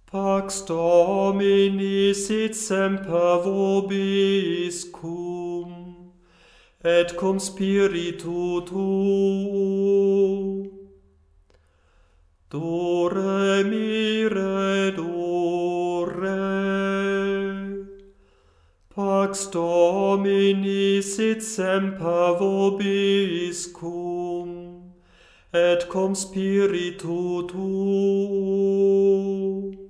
Pax Domini sit semper vobiscum, et cum spiritu tuo. Dore mire dore. Pax Domini sit semper vobiscum, et cum spiritu tuo.